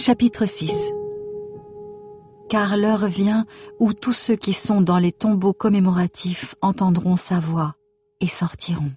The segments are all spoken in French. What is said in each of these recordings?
Chapitre 6. Car l'heure vient où tous ceux qui sont dans les tombeaux commémoratifs entendront sa voix et sortiront.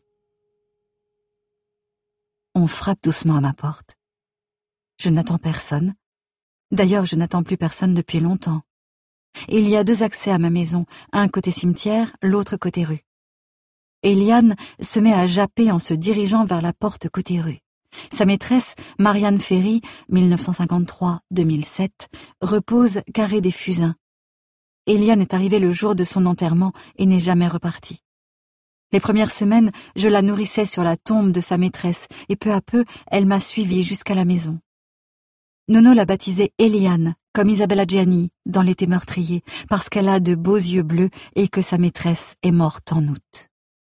On frappe doucement à ma porte. Je n'attends personne. D'ailleurs, je n'attends plus personne depuis longtemps. Il y a 2 accès à ma maison, un côté cimetière, l'autre côté rue. Eliane se met à japper en se dirigeant vers la porte côté rue. Sa maîtresse, Marianne Ferry, 1953-2007, repose carré des Fusains. Eliane est arrivée le jour de son enterrement et n'est jamais repartie. Les premières semaines, je la nourrissais sur la tombe de sa maîtresse et peu à peu, elle m'a suivie jusqu'à la maison. Nono l'a baptisée Eliane, comme Isabella Gianni dans L'été meurtrier, parce qu'elle a de beaux yeux bleus et que sa maîtresse est morte en août.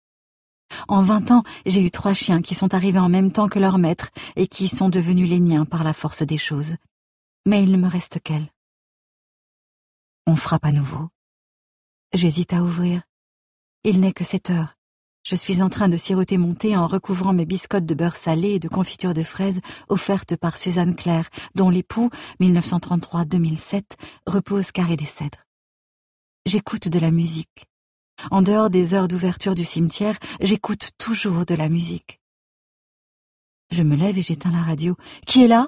En 20 ans, j'ai eu 3 chiens qui sont arrivés en même temps que leur maître et qui sont devenus les miens par la force des choses. Mais il ne me reste qu'elle. On frappe à nouveau. J'hésite à ouvrir. Il n'est que 7 heures. Je suis en train de siroter mon thé en recouvrant mes biscottes de beurre salé et de confiture de fraises offertes par Suzanne Claire, dont l'époux, 1933-2007, repose carré des Cèdres. J'écoute de la musique. En dehors des heures d'ouverture du cimetière, j'écoute toujours de la musique. Je me lève et j'éteins la radio. Qui est là?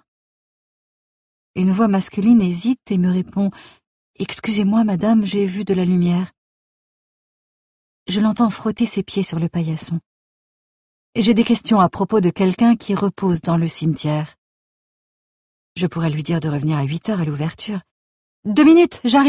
Une voix masculine hésite et me répond « Excusez-moi, madame, j'ai vu de la lumière. » Je l'entends frotter ses pieds sur le paillasson. J'ai des questions à propos de quelqu'un qui repose dans le cimetière. Je pourrais lui dire de revenir à 8 heures à l'ouverture. « 2 minutes, j'arrive !»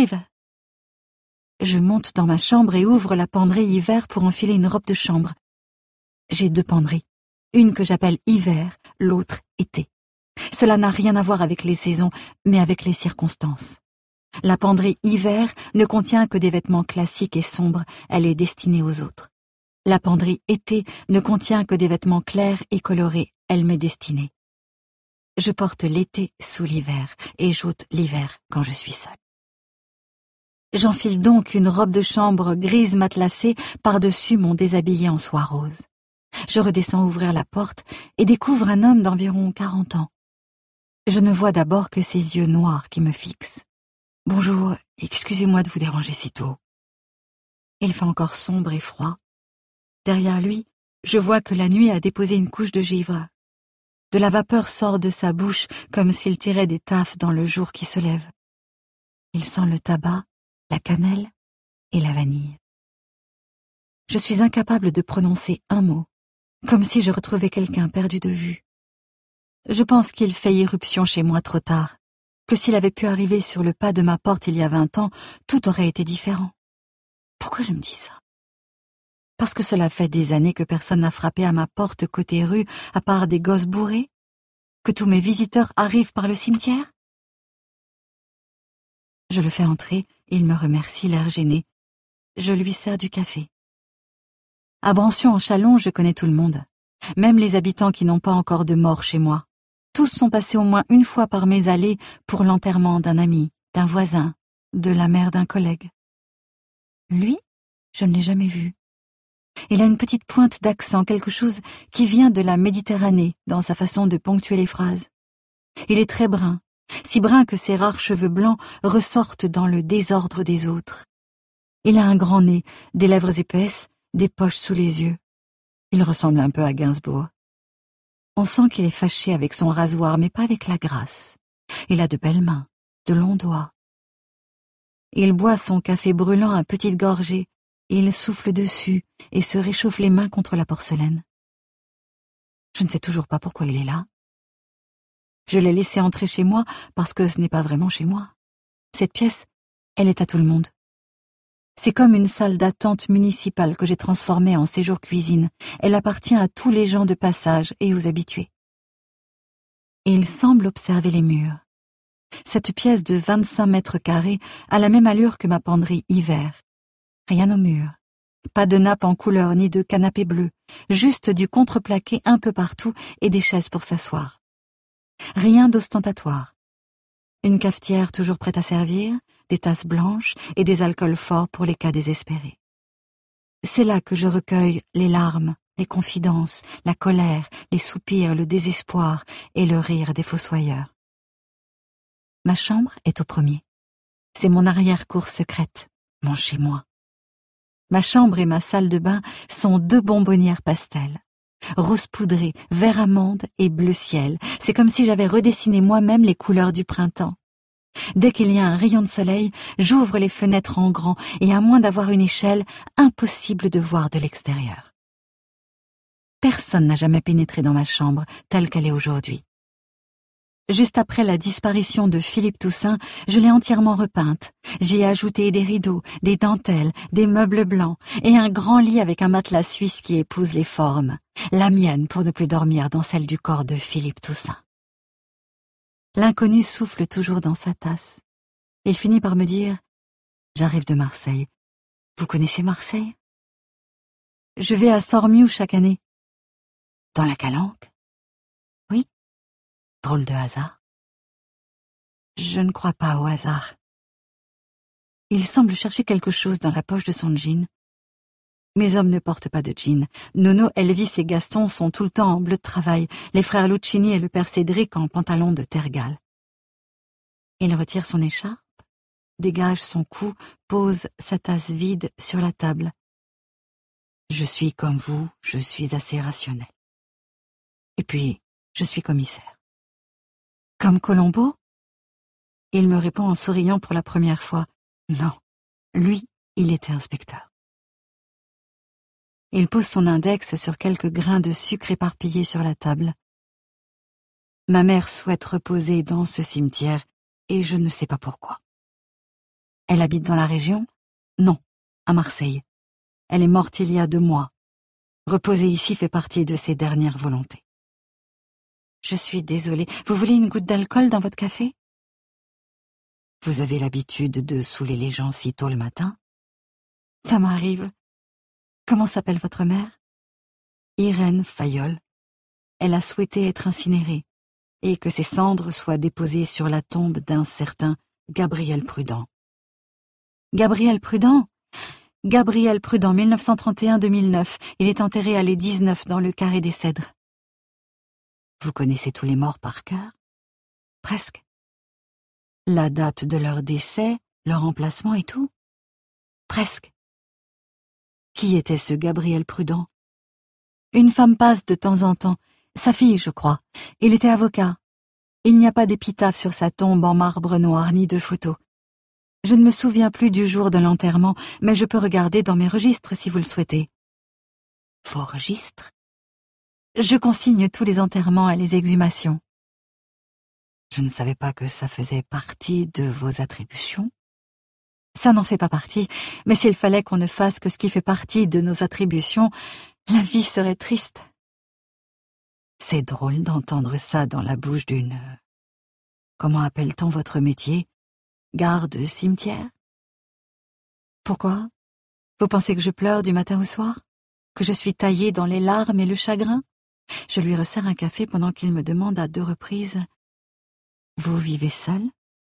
Je monte dans ma chambre et ouvre la penderie hiver pour enfiler une robe de chambre. J'ai 2 penderies, une que j'appelle hiver, l'autre été. Cela n'a rien à voir avec les saisons, mais avec les circonstances. La penderie hiver ne contient que des vêtements classiques et sombres, elle est destinée aux autres. La penderie été ne contient que des vêtements clairs et colorés, elle m'est destinée. Je porte l'été sous l'hiver et j'ôte l'hiver quand je suis seule. J'enfile donc une robe de chambre grise matelassée par-dessus mon déshabillé en soie rose. Je redescends ouvrir la porte et découvre un homme d'environ 40 ans. Je ne vois d'abord que ses yeux noirs qui me fixent. « Bonjour, excusez-moi de vous déranger si tôt. » Il fait encore sombre et froid. Derrière lui, je vois que la nuit a déposé une couche de givre. De la vapeur sort de sa bouche comme s'il tirait des taffes dans le jour qui se lève. Il sent le tabac, la cannelle et la vanille. Je suis incapable de prononcer un mot, comme si je retrouvais quelqu'un perdu de vue. Je pense qu'il fait irruption chez moi trop tard, que s'il avait pu arriver sur le pas de ma porte il y a 20 ans, tout aurait été différent. Pourquoi je me dis ça? Parce que cela fait des années que personne n'a frappé à ma porte côté rue, à part des gosses bourrés? Que tous mes visiteurs arrivent par le cimetière? Je le fais entrer, il me remercie, l'air gêné. Je lui sers du café. À Brancion-en-Chalon, je connais tout le monde, même les habitants qui n'ont pas encore de mort chez moi. Tous sont passés au moins une fois par mes allées pour l'enterrement d'un ami, d'un voisin, de la mère d'un collègue. Lui, je ne l'ai jamais vu. Il a une petite pointe d'accent, quelque chose qui vient de la Méditerranée dans sa façon de ponctuer les phrases. Il est très brun, si brun que ses rares cheveux blancs ressortent dans le désordre des autres. Il a un grand nez, des lèvres épaisses, des poches sous les yeux. Il ressemble un peu à Gainsbourg. On sent qu'il est fâché avec son rasoir, mais pas avec la grâce. Il a de belles mains, de longs doigts. Il boit son café brûlant à petites gorgées. Il souffle dessus et se réchauffe les mains contre la porcelaine. Je ne sais toujours pas pourquoi il est là. Je l'ai laissé entrer chez moi parce que ce n'est pas vraiment chez moi. Cette pièce, elle est à tout le monde. C'est comme une salle d'attente municipale que j'ai transformée en séjour cuisine. Elle appartient à tous les gens de passage et aux habitués. Et il semble observer les murs. Cette pièce de 25 mètres carrés a la même allure que ma penderie hiver. Rien au mur. Pas de nappe en couleur ni de canapé bleu. Juste du contreplaqué un peu partout et des chaises pour s'asseoir. Rien d'ostentatoire. Une cafetière toujours prête à servir, des tasses blanches et des alcools forts pour les cas désespérés. C'est là que je recueille les larmes, les confidences, la colère, les soupirs, le désespoir et le rire des fossoyeurs. Ma chambre est au premier. C'est mon arrière-cour secrète, mon chez-moi. Ma chambre et ma salle de bain sont deux bonbonnières pastel. Rose poudré, vert amande et bleu ciel. C'est comme si j'avais redessiné moi-même les couleurs du printemps. Dès qu'il y a un rayon de soleil, j'ouvre les fenêtres en grand et à moins d'avoir une échelle, impossible de voir de l'extérieur. Personne n'a jamais pénétré dans ma chambre telle qu'elle est aujourd'hui. Juste après la disparition de Philippe Toussaint, je l'ai entièrement repeinte. J'y ai ajouté des rideaux, des dentelles, des meubles blancs et un grand lit avec un matelas suisse qui épouse les formes. La mienne pour ne plus dormir dans celle du corps de Philippe Toussaint. L'inconnu souffle toujours dans sa tasse. Il finit par me dire « J'arrive de Marseille. Vous connaissez Marseille ?» Je vais à Sormiou chaque année. Dans la Calanque? Oui. Drôle de hasard. Je ne crois pas au hasard. Il semble chercher quelque chose dans la poche de son jean. Mes hommes ne portent pas de jean. Nono, Elvis et Gaston sont tout le temps en bleu de travail, les frères Lucchini et le père Cédric en pantalon de tergal. Il retire son écharpe, dégage son cou, pose sa tasse vide sur la table. Je suis comme vous, je suis assez rationnel. Et puis, je suis commissaire. Comme Colombo? Il me répond en souriant pour la première fois. Non, lui, il était inspecteur. Il pose son index sur quelques grains de sucre éparpillés sur la table. Ma mère souhaite reposer dans ce cimetière, et je ne sais pas pourquoi. Elle habite dans la région? Non, à Marseille. Elle est morte il y a 2 mois. Reposer ici fait partie de ses dernières volontés. Je suis désolée. Vous voulez une goutte d'alcool dans votre café? Vous avez l'habitude de saouler les gens si tôt le matin? Ça m'arrive. Comment s'appelle votre mère? Irène Fayolle. Elle a souhaité être incinérée et que ses cendres soient déposées sur la tombe d'un certain Gabriel Prudent. Gabriel Prudent? Gabriel Prudent, 1931-2009. Il est enterré à l'Allée 19 dans le Carré des Cèdres. Vous connaissez tous les morts par cœur? Presque. La date de leur décès, leur emplacement et tout? Presque. Qui était ce Gabriel Prudent? Une femme passe de temps en temps. Sa fille, je crois. Il était avocat. Il n'y a pas d'épitaphe sur sa tombe en marbre noir ni de photo. Je ne me souviens plus du jour de l'enterrement, mais je peux regarder dans mes registres si vous le souhaitez. Vos registres? Je consigne tous les enterrements et les exhumations. Je ne savais pas que ça faisait partie de vos attributions. Ça n'en fait pas partie, mais s'il fallait qu'on ne fasse que ce qui fait partie de nos attributions, la vie serait triste. C'est drôle d'entendre ça dans la bouche d'une... Comment appelle-t-on votre métier? Garde cimetière? Pourquoi? Vous pensez que je pleure du matin au soir? Que je suis taillée dans les larmes et le chagrin? Je lui resserre un café pendant qu'il me demande à 2 reprises « Vous vivez seul ?»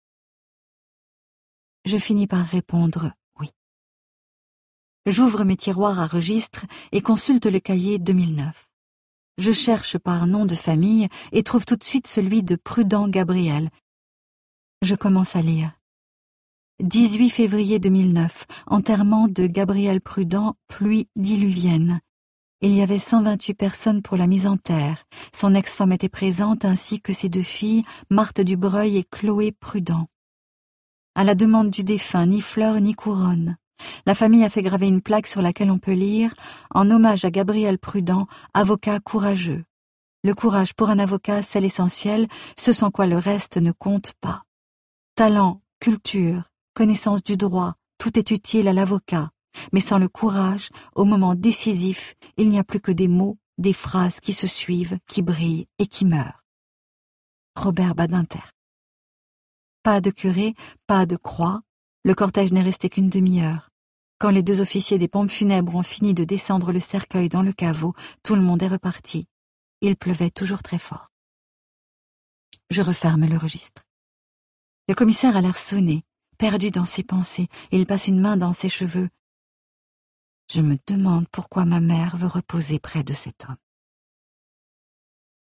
Je finis par répondre « oui ». J'ouvre mes tiroirs à registres et consulte le cahier 2009. Je cherche par nom de famille et trouve tout de suite celui de Prudent Gabriel. Je commence à lire. 18 février 2009, enterrement de Gabriel Prudent, pluie diluvienne. Il y avait 128 personnes pour la mise en terre. Son ex-femme était présente ainsi que ses 2 filles, Marthe Dubreuil et Chloé Prudent. À la demande du défunt, ni fleurs ni couronne. La famille a fait graver une plaque sur laquelle on peut lire « En hommage à Gabriel Prudent, avocat courageux. Le courage pour un avocat, c'est l'essentiel, ce sans quoi le reste ne compte pas. Talent, culture, connaissance du droit, tout est utile à l'avocat. Mais sans le courage, au moment décisif, il n'y a plus que des mots, des phrases qui se suivent, qui brillent et qui meurent. » Robert Badinter. Pas de curé, pas de croix. Le cortège n'est resté qu'une demi-heure. Quand les 2 officiers des pompes funèbres ont fini de descendre le cercueil dans le caveau, tout le monde est reparti. Il pleuvait toujours très fort. Je referme le registre. Le commissaire a l'air sonné, perdu dans ses pensées. Il passe une main dans ses cheveux. Je me demande pourquoi ma mère veut reposer près de cet homme.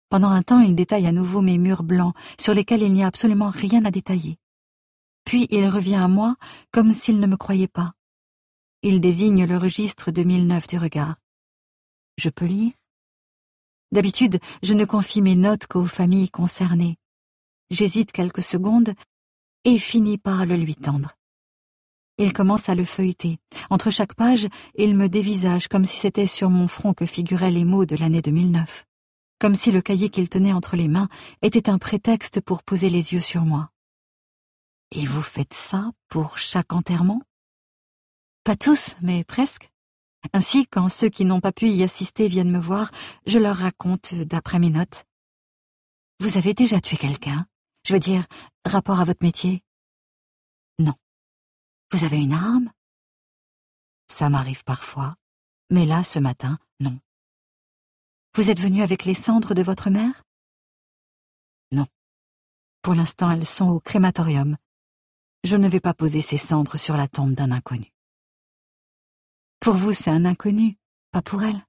Pendant un temps, il détaille à nouveau mes murs blancs, sur lesquels il n'y a absolument rien à détailler. Puis il revient à moi, comme s'il ne me croyait pas. Il désigne le registre 2009 du regard. Je peux lire? D'habitude, je ne confie mes notes qu'aux familles concernées. J'hésite quelques secondes et finis par le lui tendre. Il commence à le feuilleter. Entre chaque page, il me dévisage comme si c'était sur mon front que figuraient les mots de l'année 2009. Comme si le cahier qu'il tenait entre les mains était un prétexte pour poser les yeux sur moi. Et vous faites ça pour chaque enterrement? Pas tous, mais presque. Ainsi, quand ceux qui n'ont pas pu y assister viennent me voir, je leur raconte d'après mes notes. Vous avez déjà tué quelqu'un? Je veux dire, rapport à votre métier? Non. Vous avez une arme? Ça m'arrive parfois, mais là, ce matin, non. Vous êtes venu avec les cendres de votre mère? Non. Pour l'instant, elles sont au crématorium. Je ne vais pas poser ces cendres sur la tombe d'un inconnu. Pour vous, c'est un inconnu, pas pour elle.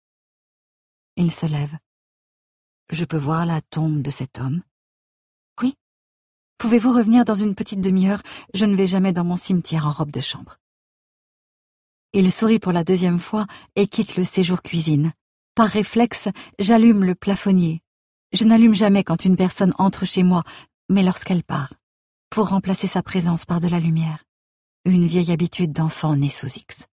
Il se lève. Je peux voir la tombe de cet homme? Oui. Pouvez-vous revenir dans une petite demi-heure? Je ne vais jamais dans mon cimetière en robe de chambre. Il sourit pour la deuxième fois et quitte le séjour cuisine. Par réflexe, j'allume le plafonnier. Je n'allume jamais quand une personne entre chez moi, mais lorsqu'elle part, pour remplacer sa présence par de la lumière. Une vieille habitude d'enfant né sous X.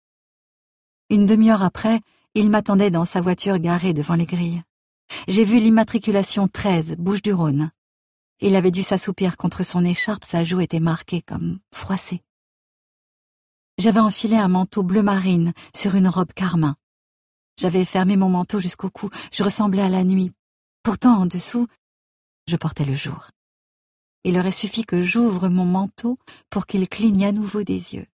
Une demi-heure après, il m'attendait dans sa voiture garée devant les grilles. J'ai vu l'immatriculation 13, Bouches-du-Rhône. Il avait dû s'assoupir contre son écharpe, sa joue était marquée comme froissée. J'avais enfilé un manteau bleu marine sur une robe carmin. J'avais fermé mon manteau jusqu'au cou, je ressemblais à la nuit. Pourtant, en dessous, je portais le jour. Il aurait suffi que j'ouvre mon manteau pour qu'il cligne à nouveau des yeux.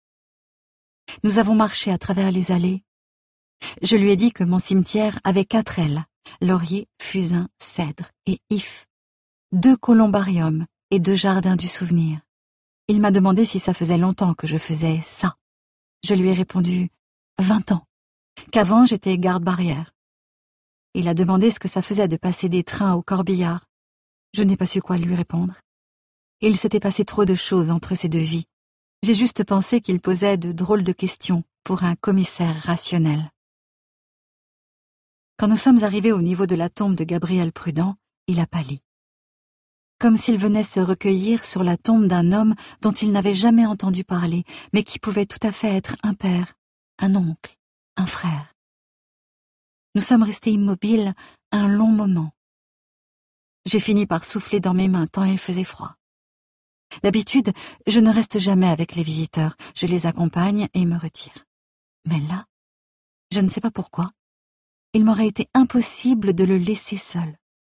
Nous avons marché à travers les allées. Je lui ai dit que mon cimetière avait 4 ailes, laurier, fusain, cèdre et if, 2 columbariums et 2 jardins du souvenir. Il m'a demandé si ça faisait longtemps que je faisais ça. Je lui ai répondu 20 ans, qu'avant j'étais garde-barrière. Il a demandé ce que ça faisait de passer des trains au corbillard. Je n'ai pas su quoi lui répondre. Il s'était passé trop de choses entre ces deux vies. J'ai juste pensé qu'il posait de drôles de questions pour un commissaire rationnel. Quand nous sommes arrivés au niveau de la tombe de Gabriel Prudent, il a pâli. Comme s'il venait se recueillir sur la tombe d'un homme dont il n'avait jamais entendu parler, mais qui pouvait tout à fait être un père, un oncle, un frère. Nous sommes restés immobiles un long moment. J'ai fini par souffler dans mes mains tant il faisait froid. D'habitude, je ne reste jamais avec les visiteurs, je les accompagne et me retire. Mais là, je ne sais pas pourquoi, il m'aurait été impossible de le laisser seul.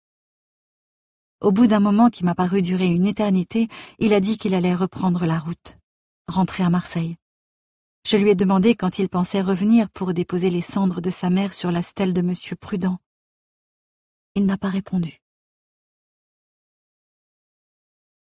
Au bout d'un moment qui m'a paru durer une éternité, il a dit qu'il allait reprendre la route, rentrer à Marseille. Je lui ai demandé quand il pensait revenir pour déposer les cendres de sa mère sur la stèle de Monsieur Prudent. Il n'a pas répondu.